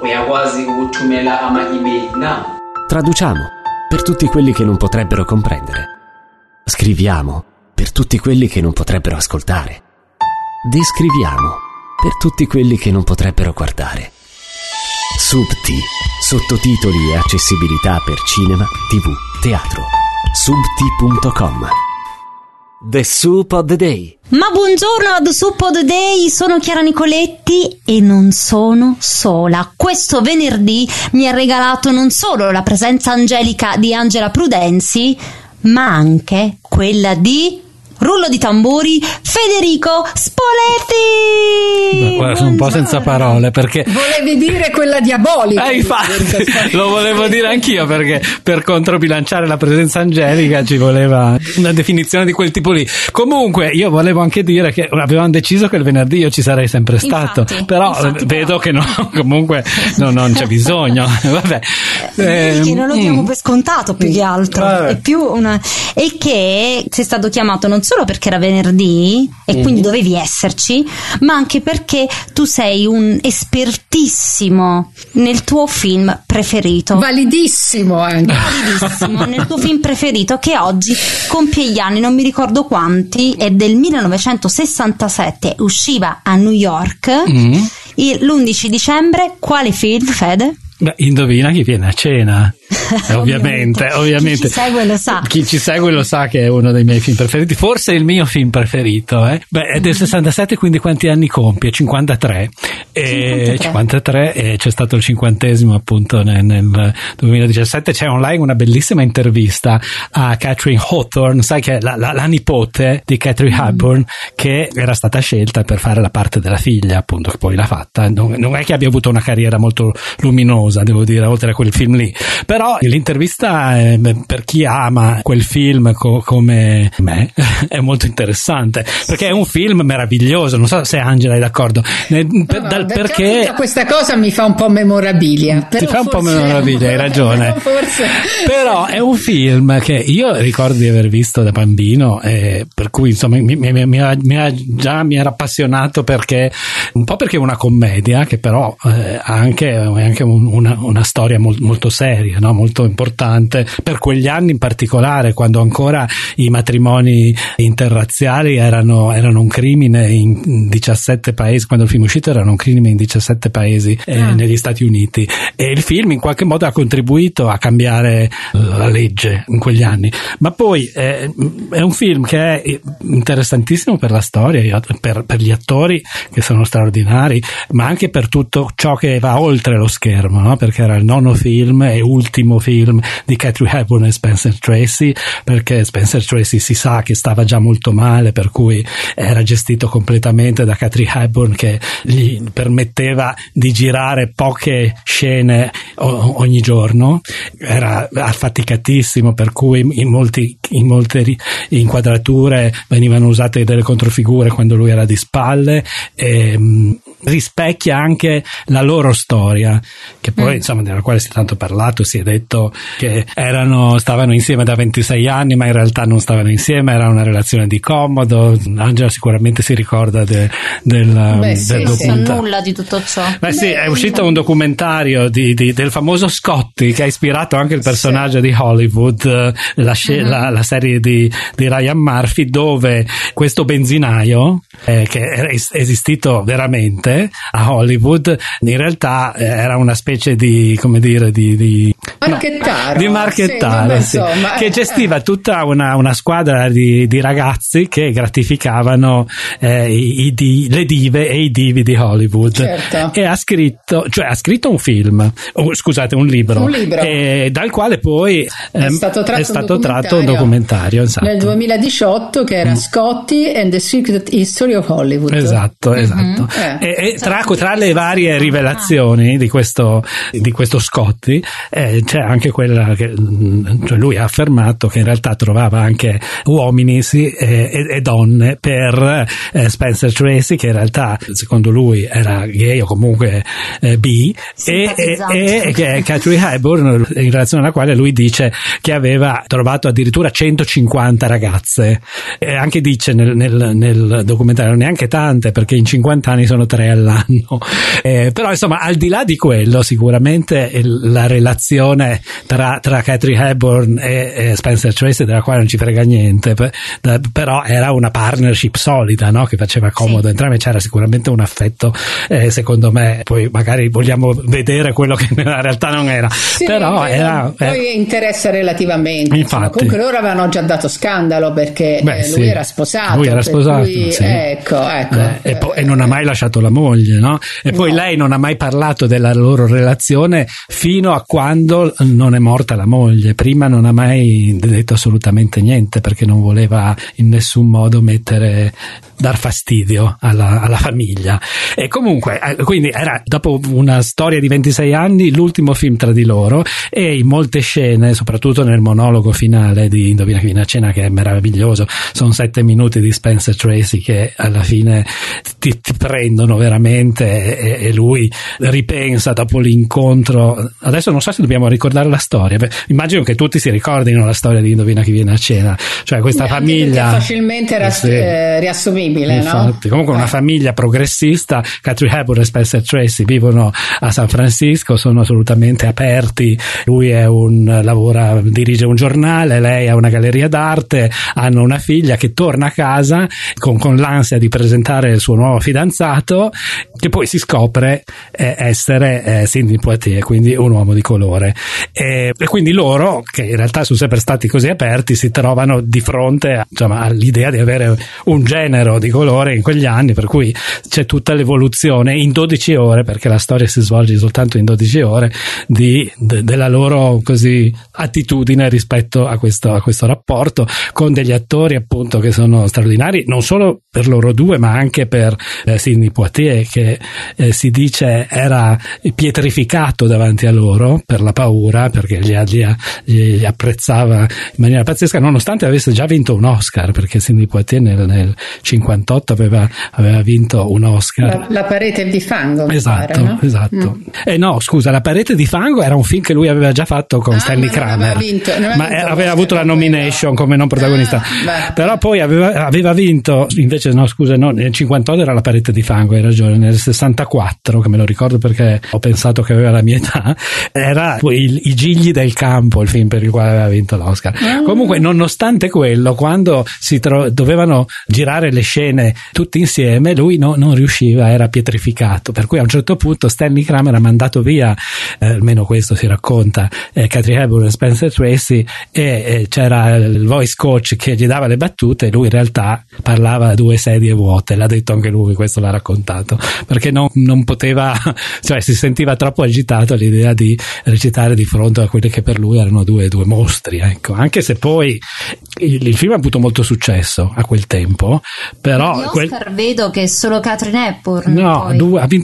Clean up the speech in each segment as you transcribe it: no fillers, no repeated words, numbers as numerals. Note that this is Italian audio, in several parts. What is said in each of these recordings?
uyakwazi ukuthumela ama-email now. Traduciamo per tutti quelli che non potrebbero comprendere. Scriviamo per tutti quelli che non potrebbero ascoltare. Descriviamo per tutti quelli che non potrebbero guardare. Subti, sottotitoli e accessibilità per cinema, TV, teatro. Subti.com. The Soup of the Day. Ma buongiorno a The Soup of the Day, sono Chiara Nicoletti e non sono sola. Questo venerdì mi ha regalato non solo la presenza angelica di Angela Prudenzi, ma anche quella di... rullo di tamburi, Federico Spoletti! Guarda, sono un po' senza parole perché... Volevi dire quella diabolica. Infatti, lo volevo dire anch'io, perché per controbilanciare la presenza angelica ci voleva una definizione di quel tipo lì. Comunque io volevo anche dire che avevamo deciso che il venerdì io ci sarei sempre stato, però vedo che no, comunque non c'è bisogno. Vabbè. Che non lo diamo per scontato, più che altro. È più e che sei stato chiamato non solo perché era venerdì e quindi dovevi esserci, ma anche perché tu sei un espertissimo nel tuo film preferito. Validissimo anche. Validissimo nel tuo film preferito, che oggi compie gli anni, non mi ricordo quanti, è del 1967, usciva a New York l'11 dicembre. Quale film, Fede? Beh, indovina chi viene a cena. Ovviamente. Chi ci segue lo sa. Chi ci segue lo sa che è uno dei miei film preferiti, forse il mio film preferito. Beh, è del 67, quindi quanti anni compie? 53. 53 e c'è stato il 50° appunto nel 2017. C'è online una bellissima intervista a Catherine Hawthorne, sai che è la nipote di Catherine Hepburn, che era stata scelta per fare la parte della figlia, appunto, che poi l'ha fatta. Non è che abbia avuto una carriera molto luminosa, devo dire, oltre a quel film lì, però l'intervista per chi ama quel film come me è molto interessante, perché è un film meraviglioso. Non so se Angela è d'accordo, perché tutta questa cosa mi fa un po' memorabilia. Ti fa un po' memorabilia, hai ragione. Forse. Però è un film che io ricordo di aver visto da bambino, per cui insomma mi era appassionato, perché un po' perché è una commedia che però ha anche una storia molto seria, no? Molto importante per quegli anni, in particolare quando ancora i matrimoni interrazziali erano un crimine in 17 paesi. Quando il film è uscito erano un crimine in 17 paesi negli Stati Uniti, e il film in qualche modo ha contribuito a cambiare la legge in quegli anni. Ma poi è un film che è interessantissimo per la storia, per gli attori che sono straordinari, ma anche per tutto ciò che va oltre lo schermo, no? Perché era il nono film e ultimo film di Catherine Hepburn e Spencer Tracy, perché Spencer Tracy si sa che stava già molto male, per cui era gestito completamente da Catherine Hepburn, che gli permetteva di girare poche scene ogni giorno. Era affaticatissimo, per cui in molte inquadrature venivano usate delle controfigure quando lui era di spalle, e rispecchia anche la loro storia, che poi insomma della quale si è tanto parlato. Si è detto che stavano insieme da 26 anni, ma in realtà non stavano insieme, era una relazione di comodo. Angela sicuramente si ricorda del documentario. Non nulla di tutto ciò. È uscito un documentario del famoso Scotty, che ha ispirato anche il personaggio di Hollywood, la serie di Ryan Murphy, dove questo benzinaio che è esistito veramente a Hollywood, in realtà era una specie di, come dire, di marchettaro, che gestiva tutta una squadra di ragazzi che gratificavano le dive e i divi di Hollywood. Certo. E ha scritto un film, un libro, dal quale poi è stato tratto un documentario, esatto, nel 2018, che era Scotty and the Secret History of Hollywood. Esatto. E tra le varie rivelazioni di questo di questo Scotti, c'è anche quella che cioè lui ha affermato che in realtà trovava anche uomini e donne per Spencer Tracy, che in realtà secondo lui era gay o comunque bi, e che Katharine Hepburn, in relazione alla quale lui dice che aveva trovato addirittura 150 ragazze, e anche dice nel documentario neanche tante, perché in 50 anni sono 3 all'anno, però insomma al di là di quello sicuramente la relazione tra Katharine Hepburn e Spencer Tracy, della quale non ci frega niente, però era una partnership solida, no? Che faceva comodo entrambi, c'era sicuramente un affetto, secondo me. Poi magari vogliamo vedere quello che nella realtà non era, però era poi interessa relativamente, infatti. Comunque loro avevano già dato scandalo perché lui era sposato, e non ha mai lasciato la moglie, no? E poi lei non ha mai parlato della loro relazione fino a quando non è morta la moglie. Prima non ha mai detto assolutamente niente, perché non voleva in nessun modo dar fastidio alla famiglia. E comunque quindi era, dopo una storia di 26 anni, l'ultimo film tra di loro, e in molte scene, soprattutto nel monologo finale di Indovina chi viene a cena, che è meraviglioso, sono 7 minuti di Spencer Tracy che alla fine ti prendono veramente, e lui ripensa dopo l'incontro. Adesso non so se dobbiamo ricordare la storia, immagino che tutti si ricordino la storia di Indovina chi viene a cena, cioè questa famiglia facilmente riassumibile, infatti, no? comunque una famiglia progressista. Katharine Hepburn e Spencer Tracy vivono a San Francisco, sono assolutamente aperti, lui dirige un giornale, lei ha una galleria d'arte, hanno una figlia che torna a casa con l'ansia di presentare il suo nuovo fidanzato, che poi si scopre essere Sidney Poitier, quindi un uomo di colore, e quindi loro, che in realtà sono sempre stati così aperti, si trovano di fronte all'idea di avere un genero di colore in quegli anni, per cui c'è tutta l'evoluzione in 12 ore, perché la storia si svolge soltanto in 12 ore, della loro così attitudine rispetto a questo rapporto, con degli attori appunto che sono straordinari, non solo per loro due ma anche per Sidney Poitier, che si dice era pietrificato davanti a loro per la paura, perché li apprezzava in maniera pazzesca, nonostante avesse già vinto un Oscar, perché Sidney Poitier nel 58 aveva vinto un Oscar. La parete di fango, esatto, no? Esatto. No, scusa, La parete di fango era un film che lui aveva già fatto con Stanley Kramer, aveva avuto la nomination come non protagonista, però poi aveva vinto invece, nel 58 era La parete di fango, hai ragione, nel 64, che me lo ricordo perché ho pensato che aveva la mia età, era I gigli del campo, il film per il quale aveva vinto l'Oscar. Comunque, nonostante quello, quando dovevano girare le scene tutti insieme, lui non riusciva, era pietrificato, per cui a un certo punto Stanley Kramer ha mandato via, almeno questo si racconta, Katharine Hepburn e Spencer Tracy, e c'era il voice coach che gli dava le battute, e lui in realtà parlava a 2 sedie vuote, l'ha detto anche lui, questo l'ha raccontato, perché non poteva, cioè si sentiva troppo agitato all'idea di recitare di fronte a quelli che per lui erano due mostri, ecco. Anche se poi il film ha avuto molto successo a quel tempo, però Oscar vedo che è solo Katharine Hepburn ha vinto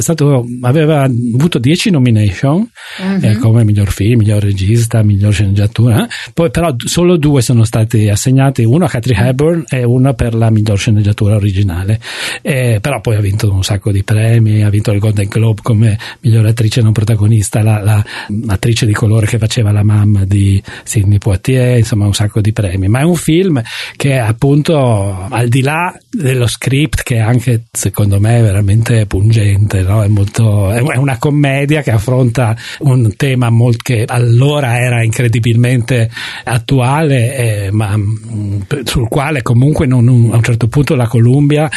aveva avuto 10 nomination, come miglior film, miglior regista, miglior sceneggiatura, poi però solo 2 sono stati assegnati, uno a Katharine Hepburn e uno per la miglior sceneggiatura originale, però poi ha vinto un sacco di premi, ha vinto il Golden Globe come miglior attrice non protagonista, la attrice di colore che faceva la mamma di Sidney Poitier, insomma un sacco di premi. Ma è un film che appunto, al di là dello script, che è anche secondo me veramente pungente, no? È una commedia che affronta un tema che allora era incredibilmente attuale, ma sul quale comunque a un certo punto la Columbia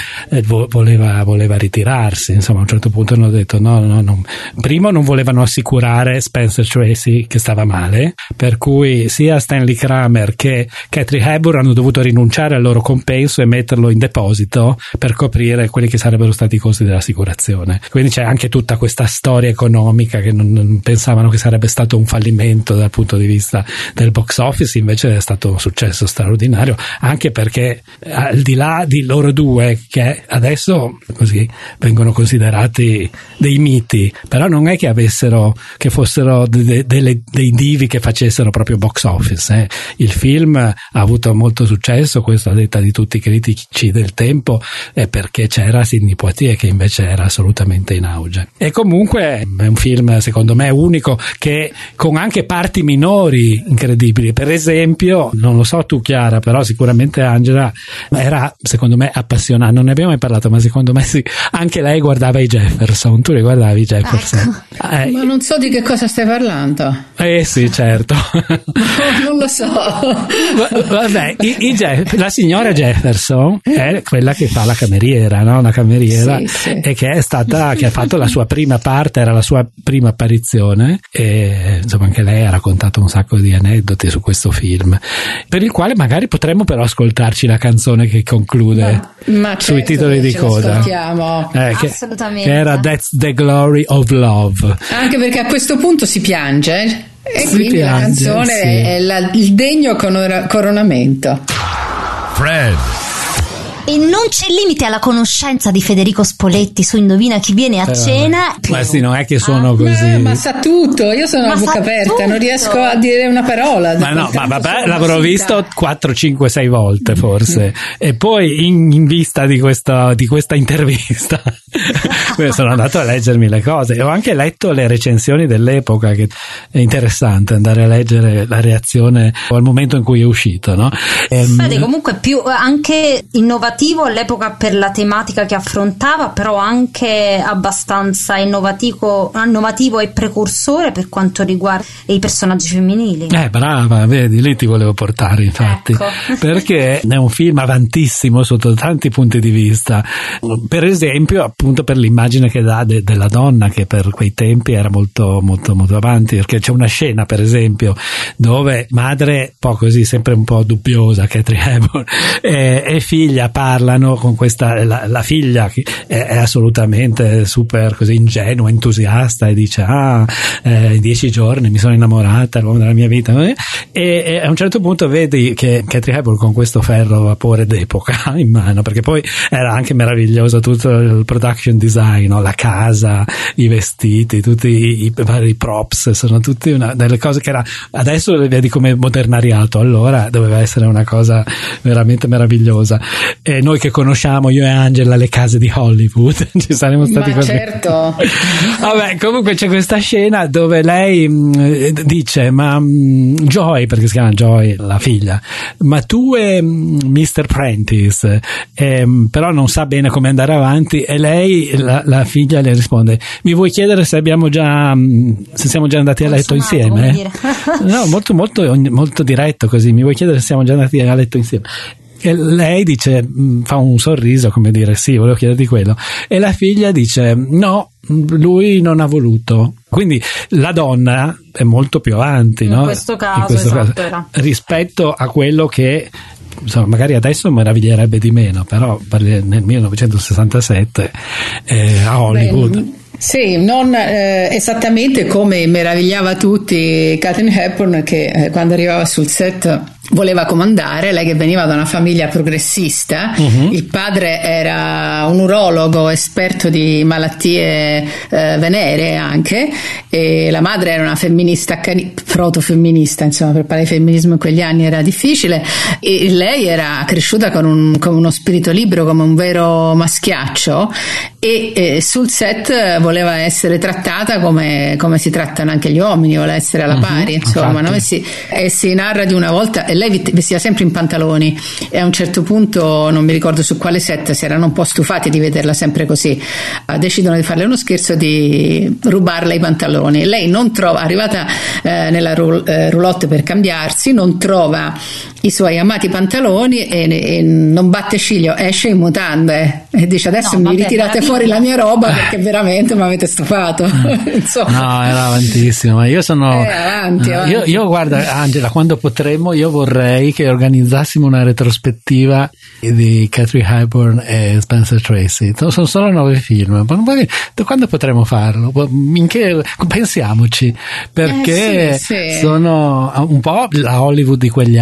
voleva ritirarsi, insomma a un certo punto hanno detto no. Primo non volevano assicurare Spencer Tracy che stava male, per cui sia Stanley Kramer che Katharine Hepburn hanno dovuto rinunciare al loro compenso e metterlo in deposito per coprire quelli che sarebbero stati i costi dell'assicurazione. Quindi c'è anche tutta questa storia economica, che non pensavano che sarebbe stato un fallimento dal punto di vista del box office, invece è stato un successo straordinario, anche perché al di là di loro due, che adesso così vengono considerati dei miti, però non è che fossero dei divi che facessero proprio box office. Il film ha avuto molto successo, questo a detta di tutti i critici del tempo, perché c'era Sidney Poitier che invece era assolutamente in auge. E comunque è un film secondo me unico, che con anche parti minori incredibili. Per esempio, non lo so tu Chiara, però sicuramente Angela era secondo me appassionata, non ne abbiamo mai parlato, ma secondo me sì, anche lei guardava i Jefferson. Tu li guardavi i Jefferson? Ecco. Ma non so di che cosa stai parlando. Sì, certo. Non lo so. Vabbè, la signora Jefferson è quella che fa la cameriera, no? La cameriera, sì. E che ha fatto la sua prima parte, era la sua prima apparizione, e insomma anche lei ha raccontato un sacco di aneddoti su questo film, per il quale magari potremmo però ascoltarci la canzone che conclude ma sui certo, titoli di coda. Assolutamente. Che era That's the Glory of Love. Anche perché a questo punto si piange, e Si quindi piange, la canzone sì. è il degno coronamento. Fred. E non c'è limite alla conoscenza di Federico Spoletti su Indovina chi viene a cena. Ma sì, non è che sono così. Ma sa tutto, io sono a bocca aperta, non riesco a dire una parola. Ma no, ma vabbè, l'avrò visto 4, 5, 6 volte forse. E poi in vista di questa intervista sono andato a leggermi le cose, e ho anche letto le recensioni dell'epoca, che è interessante andare a leggere la reazione al momento in cui è uscito, no? Vedi, comunque più anche innovativo all'epoca per la tematica che affrontava, però anche abbastanza innovativo e precursore per quanto riguarda i personaggi femminili. Brava, vedi, lì ti volevo portare, infatti, ecco. Perché è un film avantissimo sotto tanti punti di vista. Per esempio, appunto, per l'immagine che dà della donna, che per quei tempi era molto molto molto avanti, perché c'è una scena, per esempio, dove madre, un po' così, sempre un po' dubbiosa, Katharine Hepburn, e figlia parlano con questa, la figlia che è assolutamente super così ingenua, entusiasta, e dice in 10 giorni mi sono innamorata, l'uomo della mia vita, e a un certo punto vedi che Katharine Hepburn con questo ferro a vapore d'epoca in mano, perché poi era anche meraviglioso tutto il production design, no? La casa, i vestiti, tutti i vari props, sono tutti delle cose che adesso le vedi come modernariato, allora doveva essere una cosa veramente meravigliosa. E noi che conosciamo, io e Angela, le case di Hollywood, ci saremmo stati così. Certo. Vabbè, comunque c'è questa scena dove lei dice, ma Joy, perché si chiama Joy la figlia, ma tu e Mr. Prentice, però non sa bene come andare avanti, e lei, la figlia, le risponde, mi vuoi chiedere se siamo già andati a letto insieme? No, molto molto molto diretto così, mi vuoi chiedere se siamo già andati a letto insieme? E lei dice, fa un sorriso come dire sì, volevo chiederti quello, e la figlia dice no, lui non ha voluto. Quindi la donna è molto più avanti, no? In questo caso, esatto, rispetto a quello che insomma magari adesso meraviglierebbe di meno, però nel 1967 a Hollywood. Sì, non esattamente come meravigliava tutti Katharine Hepburn, che quando arrivava sul set voleva comandare, lei che veniva da una famiglia progressista, il padre era un urologo esperto di malattie veneree anche, e la madre era una femminista, protofemminista, insomma, per parlare di femminismo in quegli anni era difficile, e lei era cresciuta con uno spirito libero, come un vero maschiaccio, e sul set voleva essere trattata come si trattano anche gli uomini, voleva essere alla pari, insomma, no? E si narra di una volta, e lei vestiva sempre in pantaloni, e a un certo punto, non mi ricordo su quale set, si erano un po' stufati di vederla sempre così, decidono di farle uno scherzo di rubarle i pantaloni. Lei non trova, arrivata nella roulotte per cambiarsi, non trova i suoi amati pantaloni e non batte ciglio, esce in mutande e dice adesso mi ritirate fuori la mia roba perché veramente mi avete stufato. No, era avantissimo, ma io sono avanti. Io guarda Angela, quando potremo io vorrei che organizzassimo una retrospettiva di Katharine Hepburn e Spencer Tracy. Sono solo 9 film, quando potremo farlo? Pensiamoci, perché sì. sono un po' la Hollywood di quegli anni,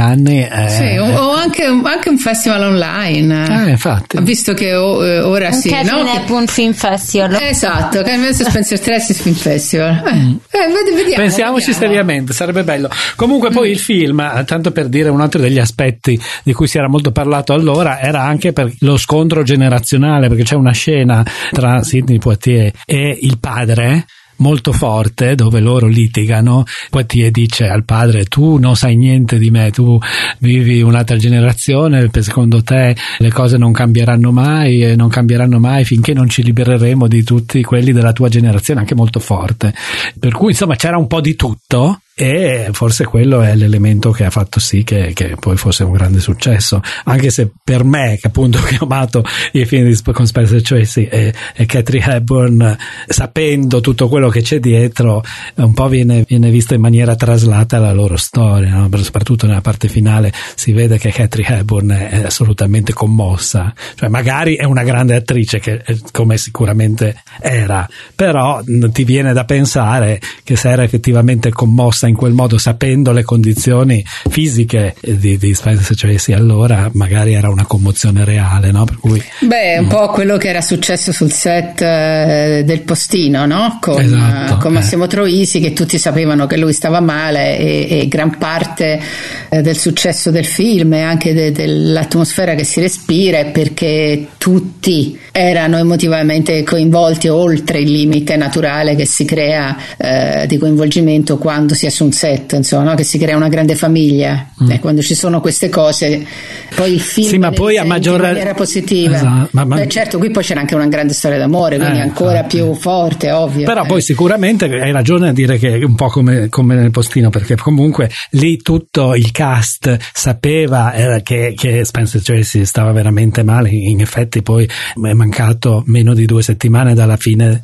Sì, o anche un festival online. Infatti. Visto che ora sì, Catherine Hepburn Film Festival. Esatto, Catherine Spencer Tracy Film Festival. Vediamo. Pensiamoci seriamente, sarebbe bello. Comunque poi il film, tanto per dire, un altro degli aspetti di cui si era molto parlato allora era anche per lo scontro generazionale, perché c'è una scena tra Sidney Poitier e il padre molto forte, dove loro litigano. Poitier dice al padre: tu non sai niente di me, tu vivi un'altra generazione, secondo te le cose non cambieranno mai finché non ci libereremo di tutti quelli della tua generazione, anche molto forte. Per cui insomma c'era un po' di tutto, e forse quello è l'elemento che ha fatto sì che poi fosse un grande successo, anche se per me, che appunto che ho amato i film con Spencer Tracy e Catherine Hepburn, sapendo tutto quello che c'è dietro, un po' viene visto in maniera traslata la loro storia, no? Soprattutto nella parte finale si vede che Catherine Hepburn è assolutamente commossa, cioè magari è una grande attrice, che come sicuramente era, però ti viene da pensare che se era effettivamente commossa in quel modo, sapendo le condizioni fisiche di Spencer Tracy, allora magari era una commozione reale, no? Per cui un po' quello che era successo sul set del Postino, no? Con Massimo Troisi, che tutti sapevano che lui stava male, e gran parte del successo del film e anche dell'atmosfera che si respira è perché tutti erano emotivamente coinvolti oltre il limite naturale che si crea di coinvolgimento quando si è su un set, insomma, no? Che si crea una grande famiglia. Quando ci sono queste cose, poi il film ma poi a maggior maniera positiva. Esatto, certo, qui poi c'era anche una grande storia d'amore, quindi ancora più forte, ovvio. Però poi sicuramente hai ragione a dire che è un po' come nel Postino, perché comunque lì tutto il cast sapeva che Spencer Tracy stava veramente male. In effetti poi è mancato meno di 2 settimane dalla fine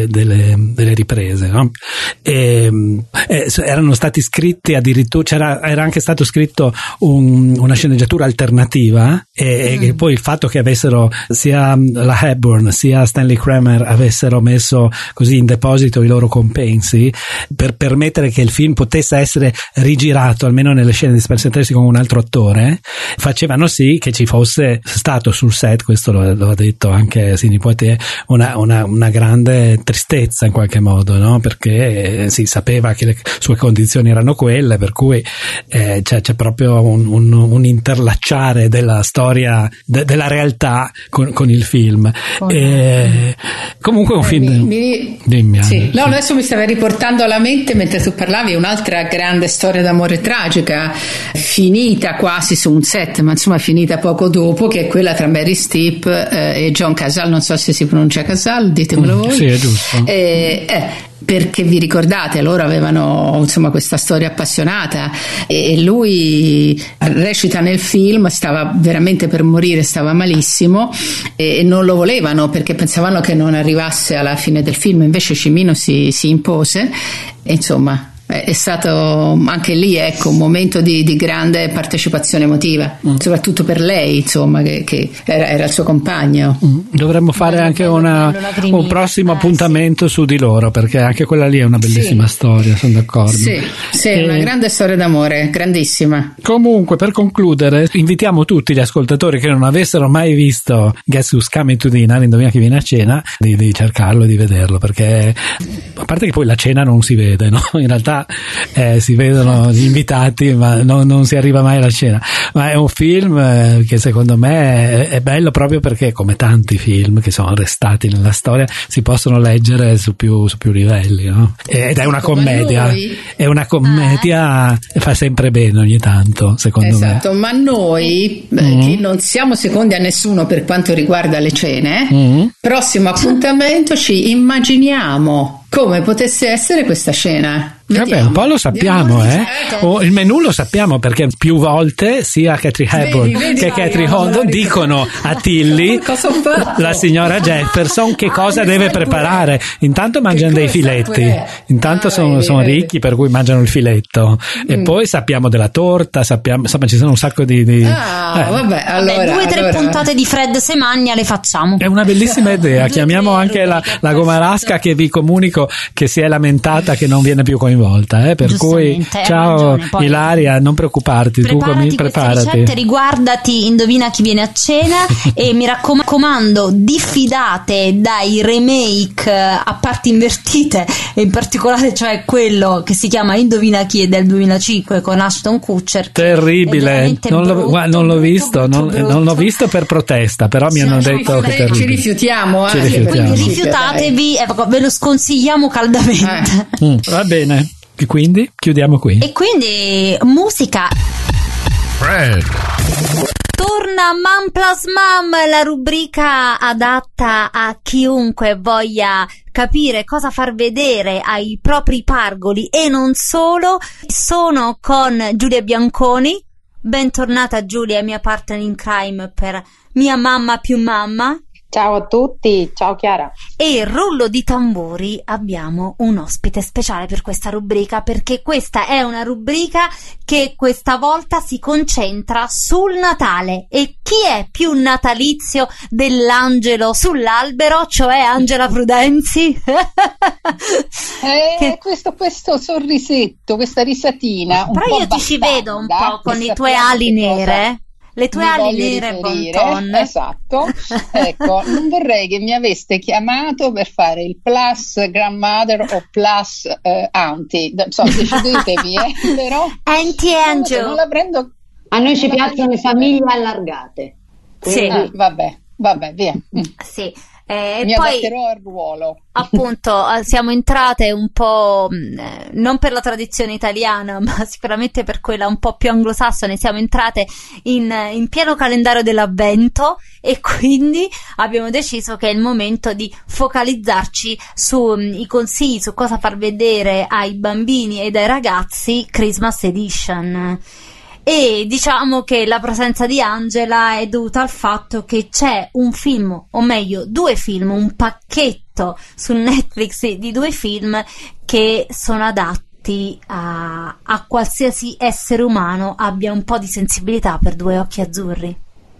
delle riprese, no? Erano stati scritti addirittura, era anche stato scritto una sceneggiatura alternativa, e poi il fatto che avessero sia la Hepburn sia Stanley Kramer avessero messo così in deposito i loro compensi per permettere che il film potesse essere rigirato almeno nelle scene di Spencer Tracy con un altro attore, facevano sì che ci fosse stato sul set, questo lo ha detto anche Sidney Poitier, una grande tristezza in qualche modo, no? Perché si sapeva che le sue condizioni erano quelle, per cui c'è proprio un interlacciare della storia della realtà con il film. Comunque un film dimmi, sì. No, adesso mi stava riportando alla mente, mentre tu parlavi, un'altra grande storia d'amore tragica finita quasi su un set, ma insomma finita poco dopo, che è quella tra Mary Streep e John Cazale. Non so se si pronuncia Cazale, ditemelo voi. Sì, è giusto. Perché vi ricordate, loro avevano insomma questa storia appassionata, e lui recita nel film, stava veramente per morire, stava malissimo, e non lo volevano perché pensavano che non arrivasse alla fine del film. Invece Cimino si impose, e insomma è stato anche lì, ecco, un momento di grande partecipazione emotiva, soprattutto per lei, insomma, che era il suo compagno. Dovremmo fare anche un prossimo appuntamento su di loro, perché anche quella lì è una bellissima storia, sono d'accordo. Sì, una grande storia d'amore, grandissima. Comunque, per concludere, invitiamo tutti gli ascoltatori che non avessero mai visto Guess Who's Coming to Dinner, indovina chi viene a cena, di cercarlo e di vederlo, perché a parte che poi la cena non si vede, no? In realtà si vedono gli invitati, ma non si arriva mai alla cena. Ma è un film che secondo me è bello proprio perché, come tanti film che sono restati nella storia, si possono leggere su più livelli, no? Ed è una commedia, fa sempre bene ogni tanto, secondo me. Esatto, ma noi che non siamo secondi a nessuno per quanto riguarda le cene, prossimo appuntamento ci immaginiamo come potesse essere questa scena. Vabbè, un po' lo sappiamo, il menù lo sappiamo, perché più volte sia Catherine Hepburn che Catherine Hepburn dicono a Tilly, la signora Jefferson, che cosa deve preparare. Intanto mangiano dei filetti, intanto sono ricchi, per cui mangiano il filetto, e poi sappiamo della torta, insomma ci sono un sacco di vabbè, allora 2 o 3 puntate di Fred se magna le facciamo. È una bellissima idea. Chiamiamo anche la Gomarasca, che vi comunico che si è lamentata che non viene più coinvolta coinvolta, per cui ciao ragione, Ilaria, non preoccuparti, preparati. Ricette, riguardati Indovina chi viene a cena e mi raccomando, diffidate dai remake a parti invertite, e in particolare cioè quello che si chiama Indovina chi è del 2005 con Ashton Kutcher. Terribile, non l'ho visto, non l'ho visto per protesta, però mi hanno detto che è terribile. Ci rifiutiamo, quindi rifiutatevi, ve lo sconsigliamo caldamente. Va bene, e quindi chiudiamo qui. E quindi musica. Torna Mam Plus Mam, la rubrica adatta a chiunque voglia capire cosa far vedere ai propri pargoli e non solo. Sono con Giulia Bianconi. Bentornata Giulia, mia partner in crime per Mia mamma più mamma. Ciao a tutti, ciao Chiara. E rullo di tamburi, abbiamo un ospite speciale per questa rubrica, perché questa è una rubrica che questa volta si concentra sul Natale. E chi è più natalizio dell'angelo sull'albero, cioè Angela Prudenzi? Questo sorrisetto, questa risatina. Però io ti ci vedo un po' con le tue ali nere. Le tue ali nere Bonton. Esatto. Ecco, non vorrei che mi aveste chiamato per fare il plus grandmother o plus auntie. Non so, decidetevi, però Auntie Angel. Non la prendo. A noi ci piacciono le famiglie allargate. Sì. Vabbè, via. Sì. Mi adatterò al ruolo. Appunto, siamo entrate un po' non per la tradizione italiana, ma sicuramente per quella un po' più anglosassone. Siamo entrate in pieno calendario dell'avvento e quindi abbiamo deciso che è il momento di focalizzarci sui consigli su cosa far vedere ai bambini e ai ragazzi Christmas Edition. E diciamo che la presenza di Angela è dovuta al fatto che c'è un film, o meglio 2 film, un pacchetto su Netflix di 2 film che sono adatti a qualsiasi essere umano abbia un po' di sensibilità per 2 occhi azzurri.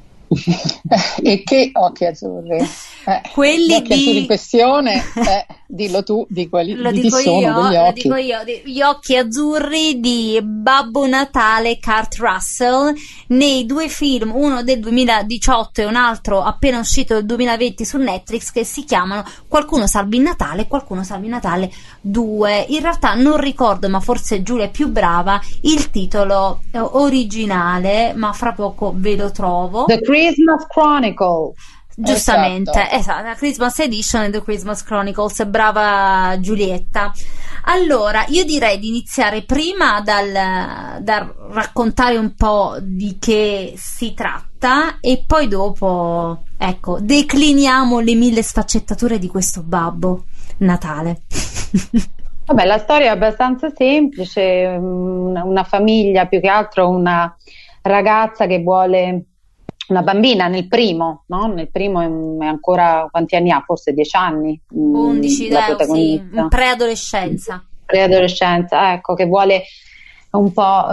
E che occhi azzurri? Quelli occhi azzurri in questione, dillo tu, di quelli lo di dico sono io, degli lo occhi. dico io, gli occhi azzurri di Babbo Natale Kurt Russell, nei 2 film, uno del 2018 e un altro appena uscito del 2020 su Netflix, che si chiamano Qualcuno salvi il Natale e Qualcuno salvi il Natale 2. In realtà non ricordo, ma forse Giulia è più brava, il titolo originale, ma fra poco ve lo trovo. The Christmas Chronicle. Giustamente, esatto, Christmas Edition e The Christmas Chronicles, brava Giulietta. Allora, io direi di iniziare prima dal raccontare un po' di che si tratta e poi dopo, ecco, decliniamo le 1000 sfaccettature di questo Babbo Natale. Vabbè, la storia è abbastanza semplice, una famiglia, più che altro una ragazza che vuole, una bambina nel primo, no? Nel primo è ancora, quanti anni ha? Forse 10 anni. 11, sì, preadolescenza. Preadolescenza, ecco, che vuole un po'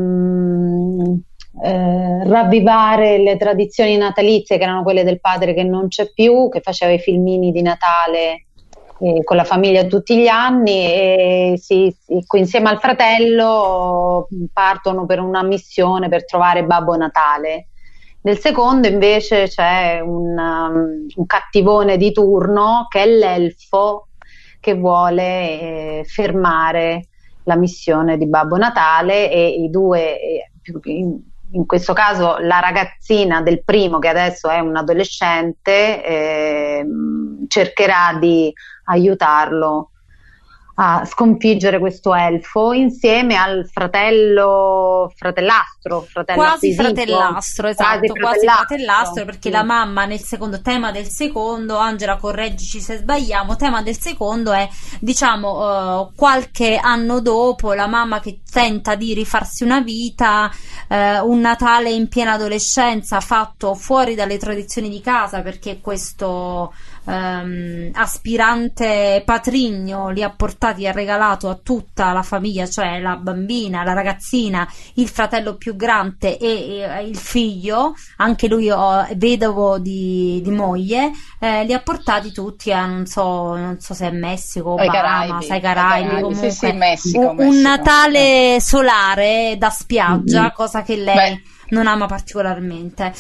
ravvivare le tradizioni natalizie che erano quelle del padre che non c'è più, che faceva i filmini di Natale con la famiglia tutti gli anni, e insieme al fratello partono per una missione per trovare Babbo Natale. Nel secondo invece c'è un cattivone di turno che è l'elfo che vuole fermare la missione di Babbo Natale, e i due, in questo caso la ragazzina del primo, che adesso è un adolescente, cercherà di aiutarlo a sconfiggere questo elfo insieme al fratellastro, quasi fratellastro, perché la mamma nel secondo, tema del secondo, Angela correggici se sbagliamo, tema del secondo è, diciamo, qualche anno dopo, la mamma che tenta di rifarsi una vita, un Natale in piena adolescenza fatto fuori dalle tradizioni di casa, perché questo aspirante patrigno li ha portati e ha regalato a tutta la famiglia, cioè la bambina, la ragazzina, il fratello più grande e il figlio, anche lui vedovo di moglie, li ha portati tutti a non so se è Messico, Bahamas, ai Caraibi, comunque sì, Messico. Un Natale solare da spiaggia, cosa che lei non ama particolarmente.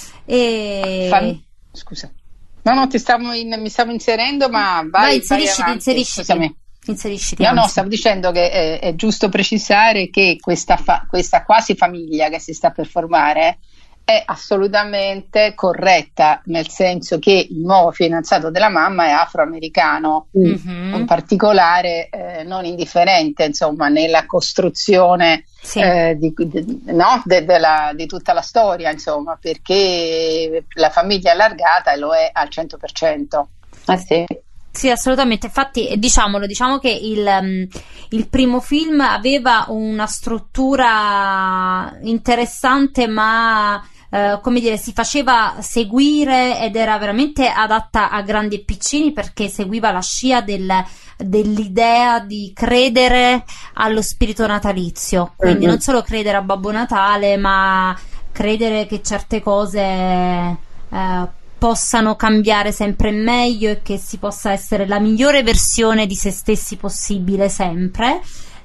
Scusa. No, mi stavo inserendo, ma vai inserisciti. No, stavo dicendo che è giusto precisare che questa quasi famiglia che si sta per formare è assolutamente corretta, nel senso che il nuovo fidanzato della mamma è afroamericano, in particolare non indifferente, insomma, nella costruzione di tutta la storia, insomma, perché la famiglia è allargata e lo è al 100%. Sì, assolutamente. Infatti, diciamo che il primo film aveva una struttura interessante, ma come dire, si faceva seguire ed era veramente adatta a grandi e piccini, perché seguiva la scia dell'idea di credere allo spirito natalizio, quindi non solo credere a Babbo Natale, ma credere che certe cose possano cambiare sempre meglio e che si possa essere la migliore versione di se stessi possibile sempre.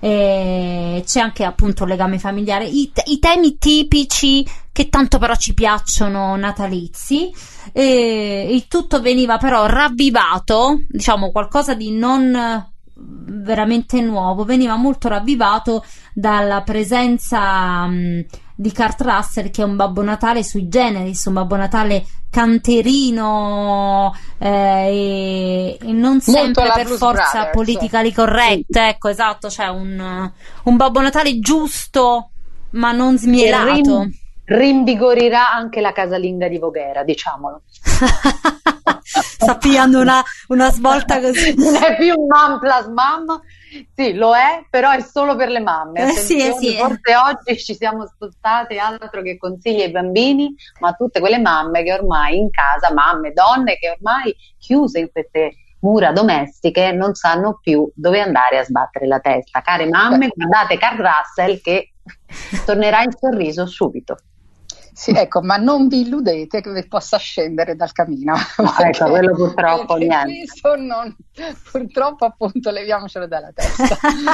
C'è anche appunto un legame familiare, i temi tipici che tanto però ci piacciono natalizi, e il tutto veniva però ravvivato, diciamo qualcosa di non veramente nuovo, veniva molto ravvivato dalla presenza di Kurt Russell, che è un Babbo Natale sui generis, un Babbo Natale canterino e non sempre per forza politically correct, ecco, esatto, cioè un Babbo Natale giusto ma non smielato. Rinvigorirà anche la casalinga di Voghera, diciamolo. Sta pigliando una svolta così. Non è più un mam plus mam, sì, lo è, però è solo per le mamme. Sì. Forse oggi ci siamo spostate altro che consigli ai bambini, ma tutte quelle mamme che ormai in casa, mamme, donne che ormai chiuse in queste mura domestiche non sanno più dove andare a sbattere la testa. Care mamme, guardate Kurt Russell che tornerà il sorriso subito. Sì, ecco, ma non vi illudete che vi possa scendere dal camino. Ecco, quello purtroppo niente. Purtroppo appunto leviamocelo dalla testa.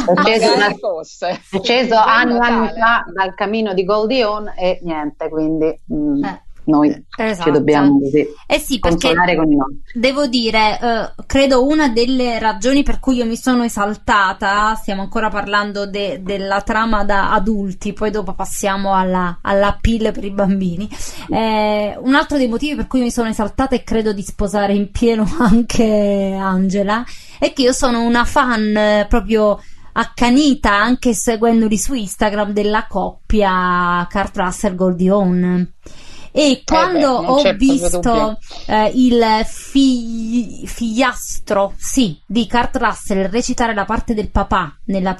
È sceso anni fa dal camino di Goldie e niente, quindi noi ci dobbiamo consolare con i nostri. Devo dire, credo una delle ragioni per cui io mi sono esaltata, stiamo ancora parlando della trama da adulti, poi dopo passiamo alla pill per i bambini, un altro dei motivi per cui mi sono esaltata, e credo di sposare in pieno anche Angela, è che io sono una fan proprio accanita, anche seguendoli su Instagram, della coppia Kurt Russell Goldie Hawn. E quando ho visto il figliastro di Kurt Russell recitare la parte del papà nel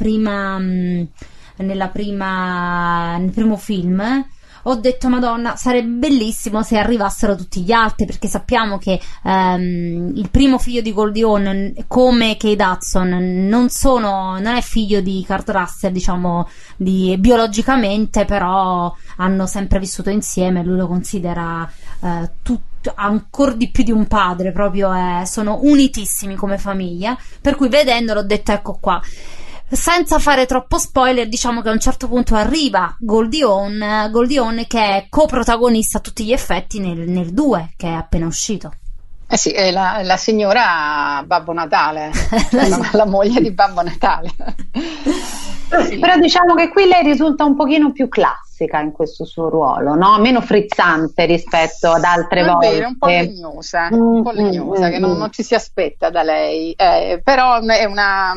primo film, ho detto Madonna, sarebbe bellissimo se arrivassero tutti gli altri, perché sappiamo che il primo figlio di Goldie Hawn, come Kate Hudson, non è figlio di Kurt Russell, diciamo biologicamente, però hanno sempre vissuto insieme, lui lo considera ancora di più di un padre, proprio sono unitissimi come famiglia, per cui vedendolo ho detto ecco qua. Senza fare troppo spoiler, diciamo che a un certo punto arriva Goldie Hawn che è coprotagonista a tutti gli effetti nel 2, che è appena uscito. Sì, è la signora Babbo Natale, la moglie di Babbo Natale. Sì. Però diciamo che qui lei risulta un pochino più classica in questo suo ruolo, no? Meno frizzante rispetto ad altre volte. È vero, un po' legnosa, che non ci si aspetta da lei, però è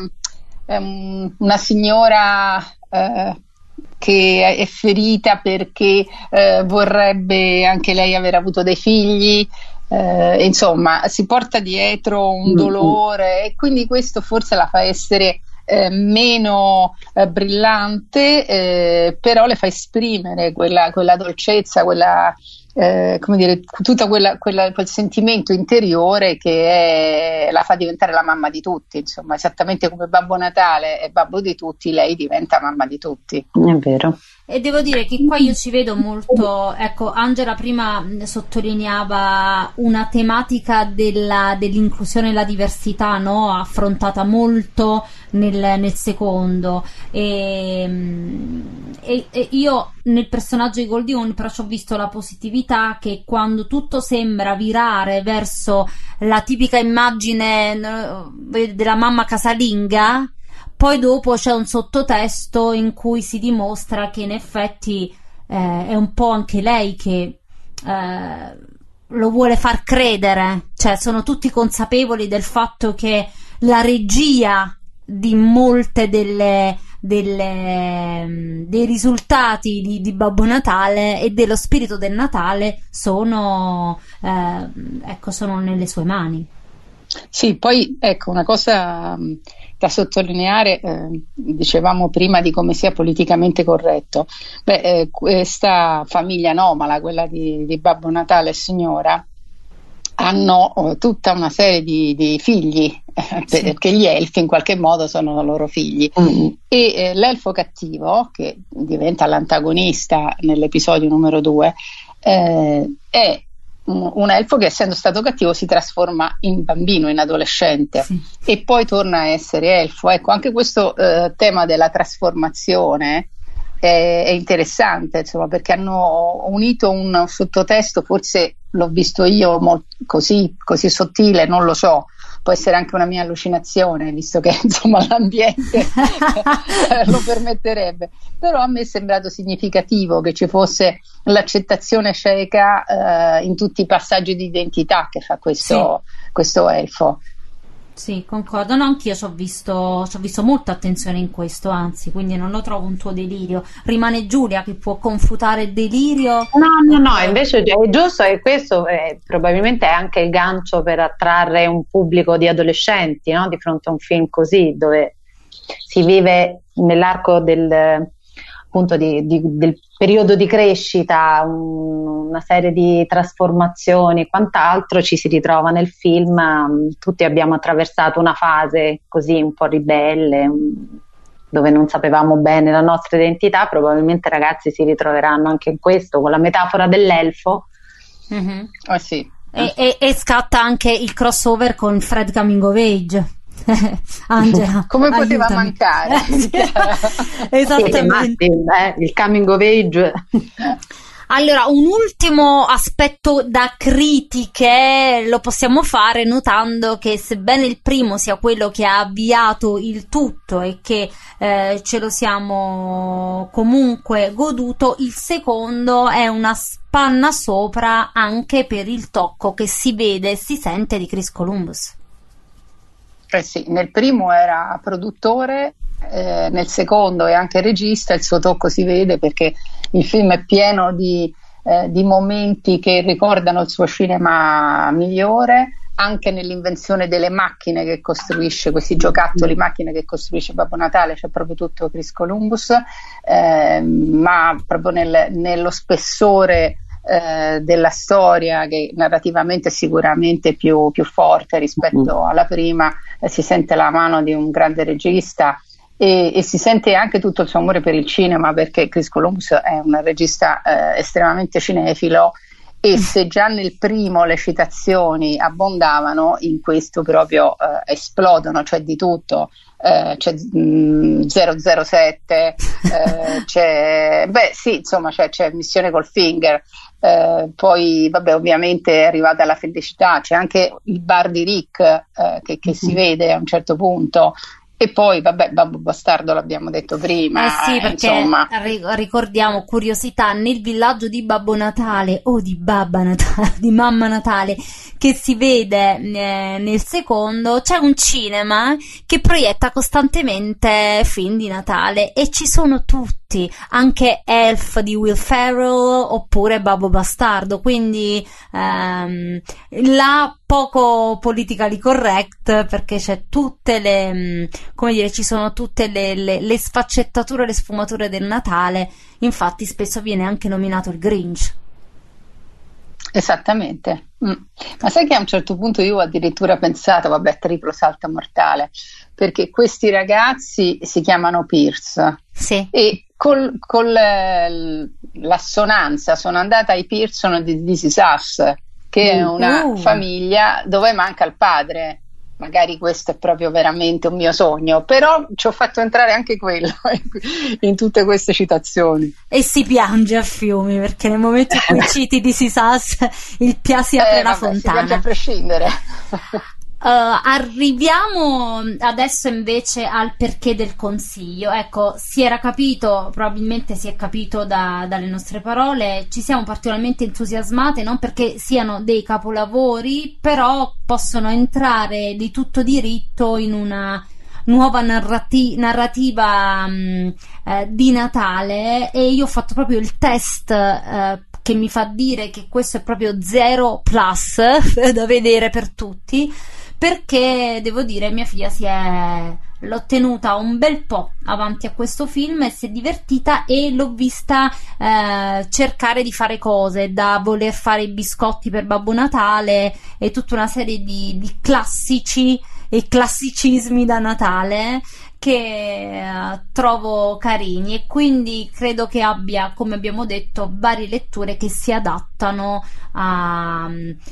una signora che è ferita perché vorrebbe anche lei aver avuto dei figli, insomma si porta dietro un dolore, e quindi questo forse la fa essere meno brillante, però le fa esprimere quella dolcezza, quella come dire, tutto quel sentimento interiore che la fa diventare la mamma di tutti, insomma, esattamente come Babbo Natale è babbo di tutti, lei diventa mamma di tutti. È vero. E devo dire che qua io ci vedo molto, ecco, Angela prima sottolineava una tematica dell'inclusione e la diversità, no? Affrontata molto nel secondo, e io nel personaggio di Goldie però ci ho visto la positività, che quando tutto sembra virare verso la tipica immagine della mamma casalinga, poi dopo c'è un sottotesto in cui si dimostra che in effetti è un po' anche lei che lo vuole far credere, cioè sono tutti consapevoli del fatto che la regia di molte dei risultati di Babbo Natale e dello spirito del Natale sono nelle sue mani. Sì, poi ecco una cosa da sottolineare, dicevamo prima di come sia politicamente corretto. Questa famiglia anomala, quella di Babbo Natale e signora, hanno tutta una serie di figli, perché gli elfi in qualche modo sono loro figli. E l'elfo cattivo, che diventa l'antagonista nell'episodio numero 2, è un elfo che, essendo stato cattivo, si trasforma in bambino, in adolescente, e poi torna a essere elfo. Ecco, anche questo tema della trasformazione è interessante, insomma, perché hanno unito un sottotesto, forse l'ho visto io così sottile, non lo so, può essere anche una mia allucinazione, visto che insomma l'ambiente lo permetterebbe, però a me è sembrato significativo che ci fosse l'accettazione cieca in tutti i passaggi di identità che fa questo elfo. Sì, concordo. No, anch'io ci ho visto molta attenzione in questo, anzi, quindi non lo trovo un tuo delirio. Rimane Giulia che può confutare il delirio. No, invece è giusto, e questo probabilmente è anche il gancio per attrarre un pubblico di adolescenti, no? Di fronte a un film così, dove si vive nell'arco del periodo di crescita una serie di trasformazioni e quant'altro, ci si ritrova nel film. Tutti abbiamo attraversato una fase così un po' ribelle, dove non sapevamo bene la nostra identità. Probabilmente i ragazzi si ritroveranno anche in questo, con la metafora dell'elfo. Mm-hmm. Sì. E scatta anche il crossover con Fred Coming of Age. Angela, come poteva aiutami. Mancare? Esattamente, il coming of age. Allora, un ultimo aspetto da critiche lo possiamo fare notando che, sebbene il primo sia quello che ha avviato il tutto e che ce lo siamo comunque goduto, il secondo è una spanna sopra anche per il tocco che si vede e si sente di Chris Columbus. Sì, nel primo era produttore, nel secondo è anche regista. Il suo tocco si vede perché il film è pieno di momenti che ricordano il suo cinema migliore, anche nell'invenzione delle macchine che costruisce, questi giocattoli macchine che costruisce Babbo Natale, c'è proprio tutto Chris Columbus, ma proprio nello spessore della storia, che narrativamente è sicuramente più forte rispetto alla prima. Si sente la mano di un grande regista e si sente anche tutto il suo amore per il cinema, perché Chris Columbus è un regista estremamente cinefilo, e se già nel primo le citazioni abbondavano, in questo proprio esplodono, cioè di tutto. C'è 007, c'è Missione Goldfinger, poi vabbè, ovviamente è arrivata la felicità, c'è anche il bar di Rick che si vede a un certo punto. E poi, vabbè, Babbo Bastardo l'abbiamo detto prima. Sì, perché insomma, ricordiamo, curiosità, nel villaggio di Babbo Natale o di Babba Natale, di Mamma Natale, che si vede nel secondo, c'è un cinema che proietta costantemente film di Natale e ci sono tutti, anche Elf di Will Ferrell oppure Babbo Bastardo, quindi la poco politically correct, perché c'è tutte le, come dire, ci sono tutte le sfaccettature, le sfumature del Natale. Infatti spesso viene anche nominato il Grinch. Esattamente. Ma sai che a un certo punto io ho addirittura pensato, vabbè, triplo salto mortale, perché questi ragazzi si chiamano Pierce, sì, e con l'assonanza sono andata ai Pearson di This Is Us, che è una famiglia dove manca il padre. Magari questo è proprio veramente un mio sogno, però ci ho fatto entrare anche quello in tutte queste citazioni. E si piange a fiumi, perché nel momento in cui citi This Is Us si apre la fontana. Si piange a prescindere. Arriviamo adesso invece al perché del consiglio. Ecco, probabilmente si è capito dalle nostre parole, ci siamo particolarmente entusiasmate, non perché siano dei capolavori, però possono entrare di tutto diritto in una nuova narrativa di Natale, e io ho fatto proprio il test che mi fa dire che questo è proprio 0+ da vedere per tutti, perché devo dire mia figlia l'ho tenuta un bel po' avanti a questo film e si è divertita, e l'ho vista cercare di fare cose, da voler fare i biscotti per Babbo Natale e tutta una serie di classici e classicismi da Natale che trovo carini, e quindi credo che abbia, come abbiamo detto, varie letture che si adattano a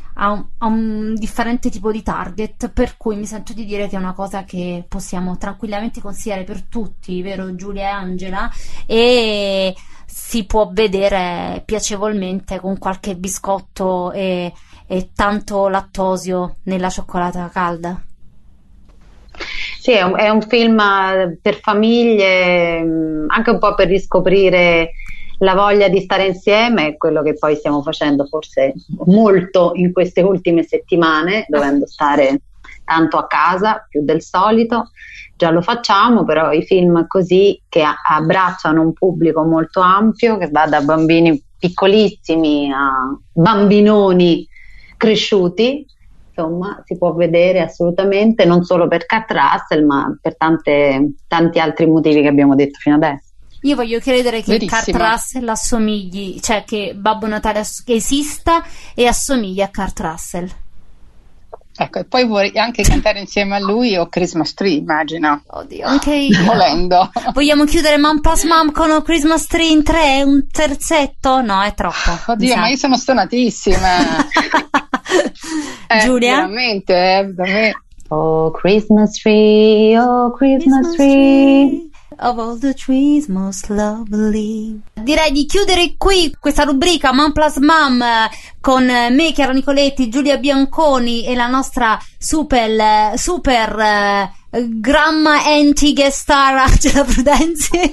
un differente tipo di target, per cui mi sento di dire che è una cosa che possiamo tranquillamente consigliare per tutti, vero Giulia e Angela? E si può vedere piacevolmente con qualche biscotto e tanto lattosio nella cioccolata calda. Sì, è un film per famiglie, anche un po' per riscoprire la voglia di stare insieme, quello che poi stiamo facendo forse molto in queste ultime settimane, dovendo stare tanto a casa, più del solito. Già lo facciamo, però i film così, che abbracciano un pubblico molto ampio, che va da bambini piccolissimi a bambinoni cresciuti, insomma, si può vedere assolutamente, non solo per Kurt Russell, ma per tanti altri motivi che abbiamo detto fino adesso. Io voglio credere che Kurt Russell assomigli, cioè che Babbo Natale esista e assomigli a Kurt Russell. Ecco, e poi vuoi anche cantare insieme a lui o Christmas Tree, immagino. Oddio, anche io. Volendo. Vogliamo chiudere Mom Plus Mom con un Christmas Tree in 3, un terzetto? No, è troppo. Oddio, ma io sono stonatissima. Giulia? Veramente, da me. Oh Christmas tree, of all the trees most lovely. Direi di chiudere qui questa rubrica Mom Plus Mom con me, Chiara Nicoletti, Giulia Bianconi e la nostra super Gramma Anti Guest Star Angela Prudenzi.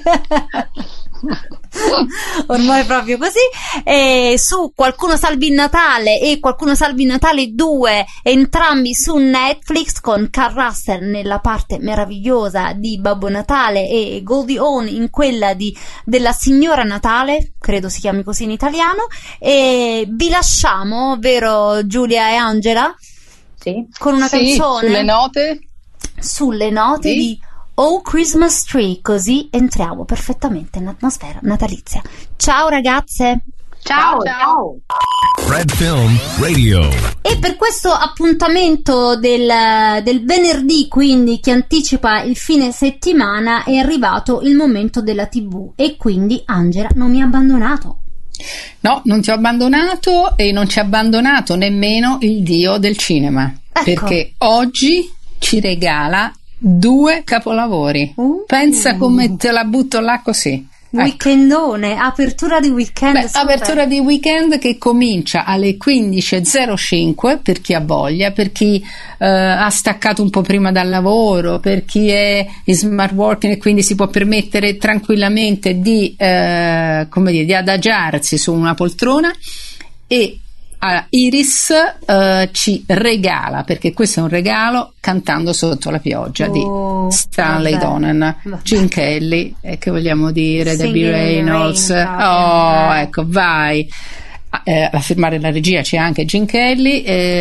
Ormai proprio così, su Qualcuno Salvi il Natale e Qualcuno Salvi il Natale 2, entrambi su Netflix, con Kurt Russell nella parte meravigliosa di Babbo Natale e Goldie Hawn in quella della Signora Natale, credo si chiami così in italiano, e vi lasciamo, vero Giulia e Angela? Sì. Con una canzone sulle note di Oh Christmas Tree, così entriamo perfettamente nell'atmosfera natalizia. Ciao ragazze! Ciao! Red Film Radio. E per questo appuntamento del venerdì, quindi che anticipa il fine settimana, è arrivato il momento della TV, e quindi Angela non mi ha abbandonato. No, non ti ho abbandonato, e non ci ha abbandonato nemmeno il dio del cinema, ecco. Perché oggi ci regala 2 capolavori. Pensa come te la butto là così. Weekendone, apertura di weekend. Apertura di weekend che comincia alle 15.05 per chi ha voglia, per chi ha staccato un po' prima dal lavoro, per chi è in smart working e quindi si può permettere tranquillamente di adagiarsi su una poltrona. E Iris ci regala, perché questo è un regalo, Cantando sotto la pioggia di Stanley Donen, Gene Kelly, che vogliamo dire, Debbie Reynolds. Ecco, vai. A firmare la regia c'è anche Gene Kelly,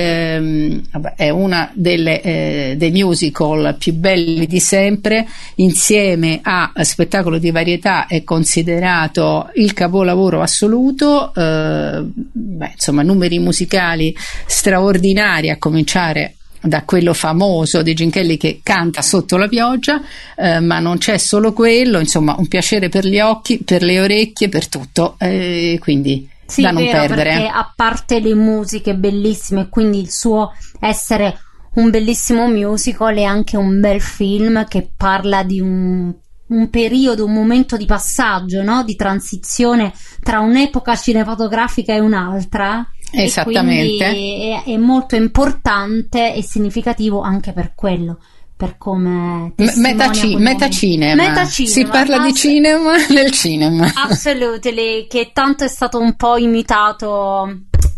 è una dei musical più belli di sempre, insieme a Spettacolo di varietà è considerato il capolavoro assoluto, insomma numeri musicali straordinari, a cominciare da quello famoso di Gene Kelly che canta sotto la pioggia, ma non c'è solo quello, insomma un piacere per gli occhi, per le orecchie, per tutto, quindi sì, da non vero, perdere. Perché a parte le musiche bellissime, quindi il suo essere un bellissimo musical, è anche un bel film che parla di un periodo, un momento di passaggio, no? Di transizione tra un'epoca cinematografica e un'altra. Esattamente. E quindi è molto importante e significativo anche per quello, per come metacinema. Si parla di cinema nel cinema. Assolutamente, che tanto è stato un po' imitato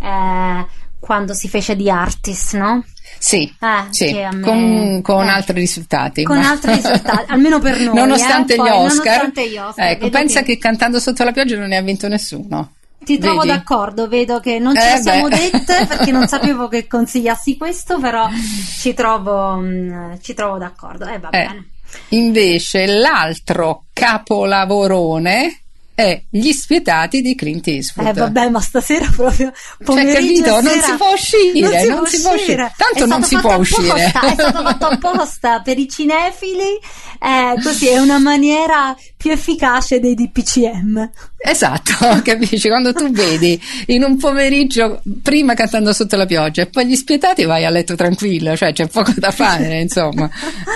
quando si fece The Artist, no? Sì, con altri risultati. Con altri risultati, almeno per noi. Nonostante gli Oscar. Ecco, pensa che Cantando sotto la pioggia non ne ha vinto nessuno. Ti trovo d'accordo, vedo che non ce lo siamo dette, perché non sapevo che consigliassi questo, però ci trovo d'accordo. Va bene. Invece l'altro capolavorone è Gli spietati di Clint Eastwood. Vabbè, ma stasera proprio pomeriggio, capito? Non si può uscire. Tanto non si può uscire. È stato fatto apposta per i cinefili, così è una maniera più efficace dei DPCM. Esatto, capisci? Quando tu vedi in un pomeriggio prima Cantando sotto la pioggia e poi Gli spietati, vai a letto tranquillo, cioè c'è poco da fare, insomma.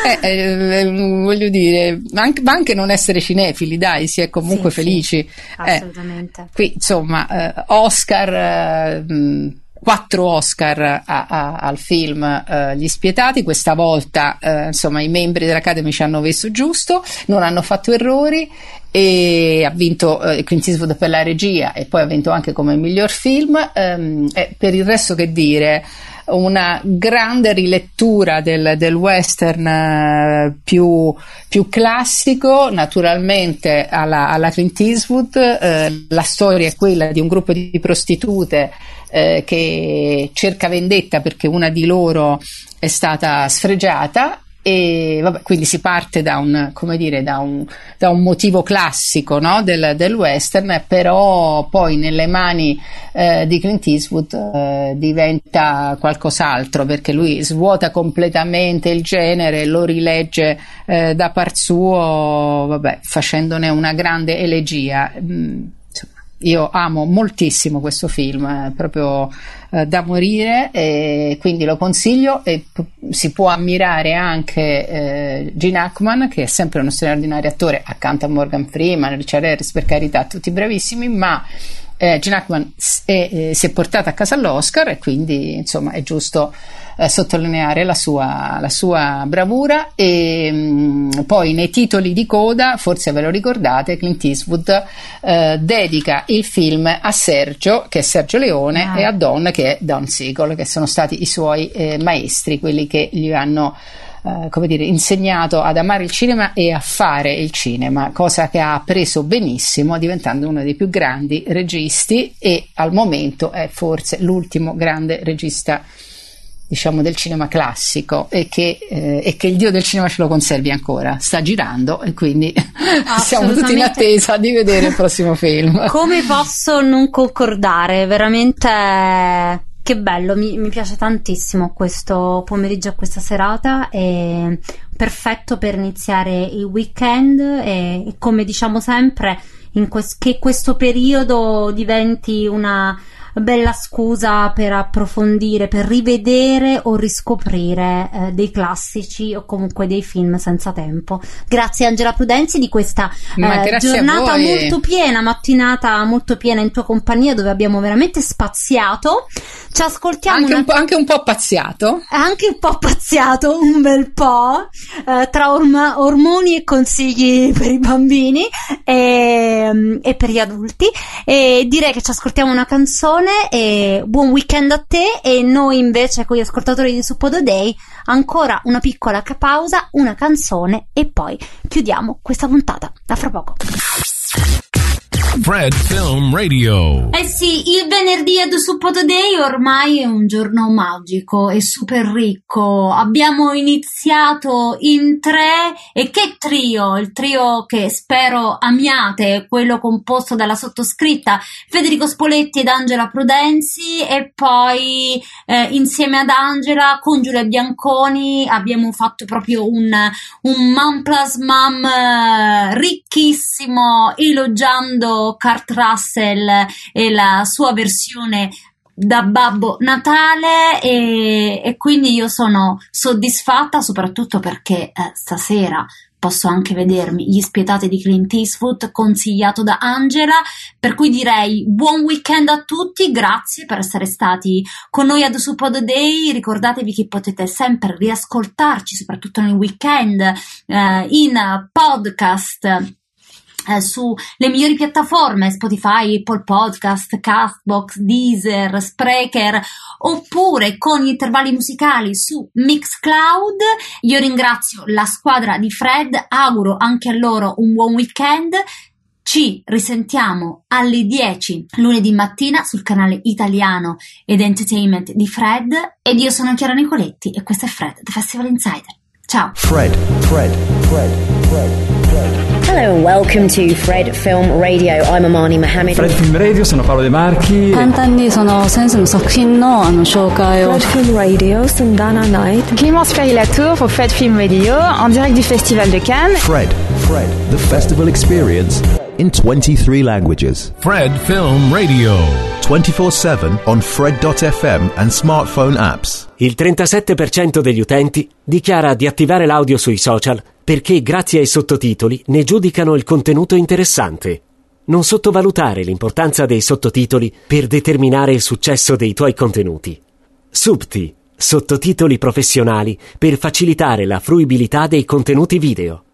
Voglio dire, ma anche non essere cinefili, dai, si è comunque felici. Assolutamente. Qui insomma Oscar, 4 Oscar al film Gli spietati. Questa volta insomma i membri dell'Academy ci hanno visto giusto, non hanno fatto errori, e ha vinto Clint Eastwood per la regia e poi ha vinto anche come miglior film. Per il resto che dire, una grande rilettura del western più classico, naturalmente alla Clint Eastwood. La storia è quella di un gruppo di prostitute che cerca vendetta perché una di loro è stata sfregiata, e quindi si parte da un motivo classico, no? del western, però poi nelle mani di Clint Eastwood diventa qualcos'altro, perché lui svuota completamente il genere, lo rilegge da par suo, facendone una grande elegia. Io amo moltissimo questo film, proprio da morire, e quindi lo consiglio. E si può ammirare anche Gene Hackman, che è sempre uno straordinario attore accanto a Morgan Freeman, Richard Harris, per carità, tutti bravissimi, ma Gene Hackman si è portato a casa l'Oscar, e quindi insomma è giusto sottolineare la sua bravura. E poi nei titoli di coda, forse ve lo ricordate, Clint Eastwood dedica il film a Sergio, che è Sergio Leone, e a Don, che è Don Siegel, che sono stati i suoi maestri, quelli che gli hanno insegnato ad amare il cinema e a fare il cinema, cosa che ha appreso benissimo, diventando uno dei più grandi registi, e al momento è forse l'ultimo grande regista, diciamo, del cinema classico, e che il dio del cinema ce lo conservi ancora. Sta girando, e quindi siamo tutti in attesa di vedere il prossimo film. Come posso non concordare? Veramente che bello, mi piace tantissimo questo pomeriggio, questa serata, è perfetto per iniziare il weekend, e come diciamo sempre che questo periodo diventi una bella scusa per approfondire, per rivedere o riscoprire dei classici o comunque dei film senza tempo. Grazie Angela Prudenzi di questa giornata molto piena, mattinata molto piena in tua compagnia, dove abbiamo veramente spaziato. Ci ascoltiamo anche un po' pazziato, un bel po', tra ormoni e consigli per i bambini e per gli adulti, e direi che ci ascoltiamo una canzone. E buon weekend a te, e noi invece con gli ascoltatori di Suppodo Day ancora una piccola pausa, una canzone, e poi chiudiamo questa puntata. A fra poco. Fred Film Radio. Eh sì, il venerdì ad Suppoto Day ormai è un giorno magico e super ricco. Abbiamo iniziato in 3 e che trio? Il trio che spero amiate, quello composto dalla sottoscritta Federico Spoletti ed Angela Prudenzi, e poi insieme ad Angela con Giulia Bianconi abbiamo fatto proprio un Mum plus Mum ricchissimo, elogiando Kurt Russell e la sua versione da Babbo Natale, e quindi io sono soddisfatta, soprattutto perché stasera posso anche vedermi Gli spietati di Clint Eastwood, consigliato da Angela, per cui direi buon weekend a tutti, grazie per essere stati con noi ad Suppoto Day. Ricordatevi che potete sempre riascoltarci, soprattutto nel weekend, in podcast sulle migliori piattaforme: Spotify, Apple Podcast, Castbox, Deezer, Spreaker, oppure con gli intervalli musicali su Mixcloud. Io ringrazio la squadra di Fred, auguro anche a loro un buon weekend. Ci risentiamo alle 10 lunedì mattina sul canale italiano ed entertainment di Fred, ed io sono Chiara Nicoletti e questo è Fred, The Festival Insider. Ciao. Fred. Hello and welcome to Fred Film Radio. I'm Amani Mohammed. Fred Film Radio, sono Paolo De Marchi. 簡単にその先生の作品の紹介を。 Fred Film Radio, Sundana Night. Clémence Ferry-Latour pour Fred Film Radio, en direct du Festival de Cannes. Fred, the festival experience in 23 languages. Fred Film Radio. 24/7 on Fred.fm and smartphone apps. Il 37% degli utenti dichiara di attivare l'audio sui social perché grazie ai sottotitoli ne giudicano il contenuto interessante. Non sottovalutare l'importanza dei sottotitoli per determinare il successo dei tuoi contenuti. Subti, sottotitoli professionali per facilitare la fruibilità dei contenuti video.